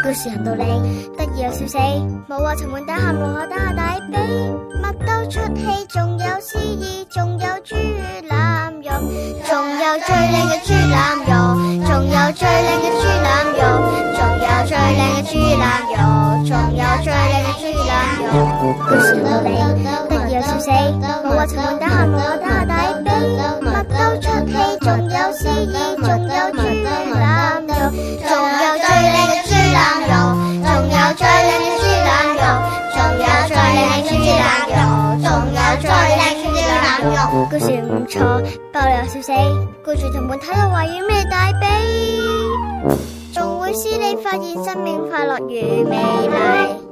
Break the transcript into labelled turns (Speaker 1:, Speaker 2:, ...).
Speaker 1: 故事行到你，得意又笑死，冇話沉悶打喊路可打下大髀，乜都出戲，仲有詩意，仲有豬腩肉，仲有最靚嘅豬腩肉，仲有最靚嘅豬腩肉，仲有最靚嘅豬腩肉，仲有最靚嘅豬腩肉。故事行到你，得意又笑死，冇話沉悶打喊路可打下大髀，乜都出戲，仲有詩意，仲有豬腩肉，仲有最靚嘅豬腩肉，仲有最靚嘅豬腩肉，仲有最靚嘅豬腩肉，仲有最靚嘅豬腩肉。故事唔錯，爆你又笑死，顧住同伴睇到話要咩大髀，仲會使你發現生命快樂與美麗。